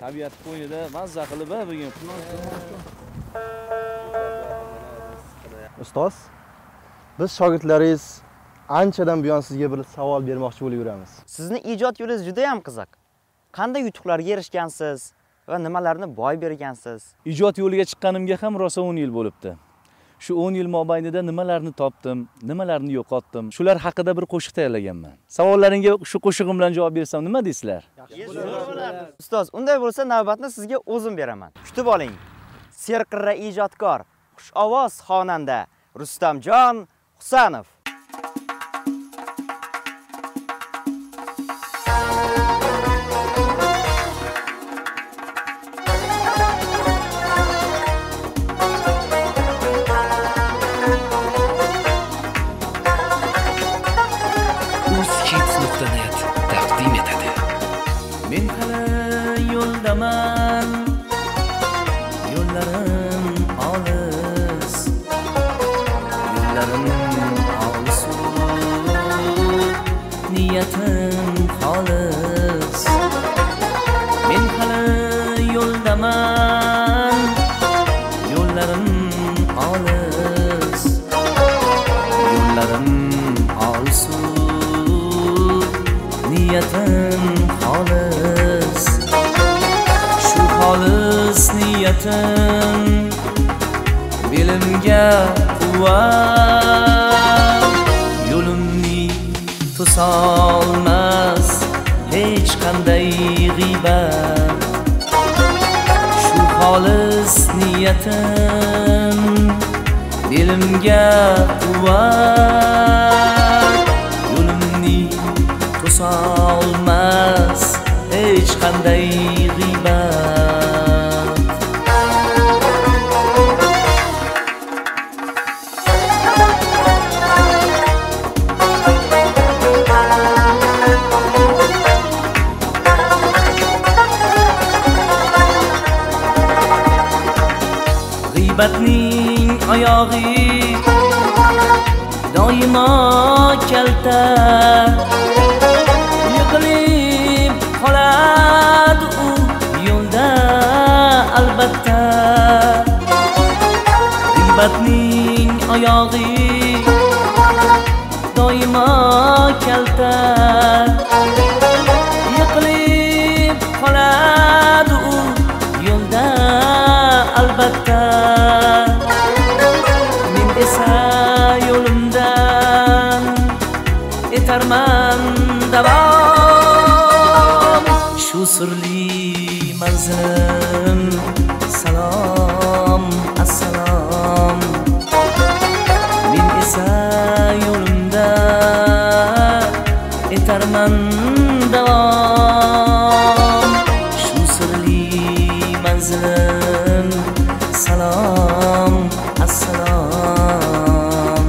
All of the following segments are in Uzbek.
Tabiat qo'ynida mazza qilib bugun. Ustoz, biz shogirdlaringiz anchadan buyon sizga bir savol bermoqchi bo'lib yuramiz. Sizni ijod yo'lingiz juda ham qiziq. Qanday yutuqlarga erishgansiz va nimalarni boy bergansiz? Ijod yo'liga chiqqanimga ham rosa 10 yil bo'libdi. Shu 10 yil mobaynida nimalarni topdim, nimalarni yo'qotdim, shular haqida bir qo'shiq tayyorlaganman. Savollaringga shu qo'shig'im bilan javob bersam nima deysizlar? Ustoz, unday bo'lsa navbatni sizga o'zim beraman. Kutib oling. Serqirra ijodkor, xush ovoz xonanda Rustamjon Husanov. taqdim etadi. Men hali yo'ldaman, yo'llarim olis, yo'llarim olis, niyatim xolis. Men hali yo'ldaman, yo'llarim olis, yo'llarim olis, niyatim xolis. Shu xolis niyatim belimga quvvat, yo'limni to'solmas hech qanday g'iybat. Shu xolis niyatim belimga quvvat, yo'limni to'solmas hech qanday g'iybat. G'iybatning oyog'i doimo kalta, yiqilib qoladi u yo'lda albatta. G'iybatning oyog'i doimo kalta, yiqilib qoladi u yo'lda albatta. Men esa yo'limdan etarman davom. Shu sirli manzilim salom assalom. Men esa yo'limda etarman davom. Shu sirli manzilim salom assalom.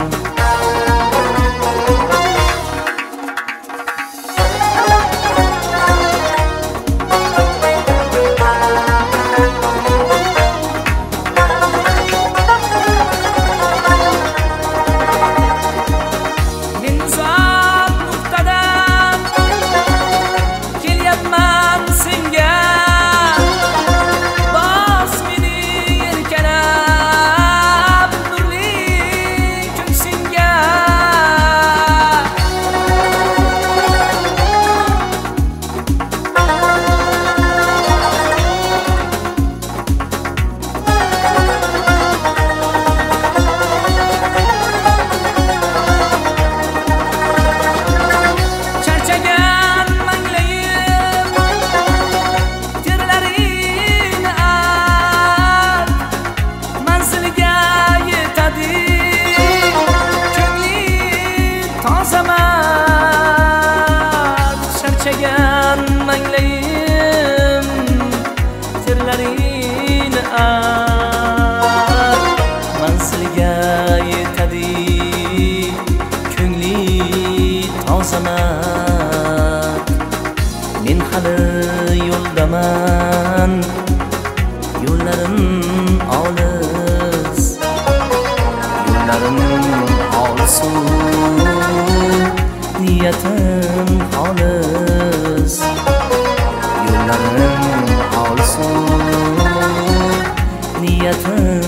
Men uzoq nuqtadan kelyapman senga, bos meni erkalab nurli ko'ksingga. Charchagan manglayim terlarini art, manziliga yetadi ko'ngli tozaman. Charchagan manglayim terlarini art, manziliga yetadi ko'ngli tozaman. Men hali yo'ldaman, yo'llarim olis, yo'llarim olis, niyatim xolis, yo'llarim olis, oson niyatim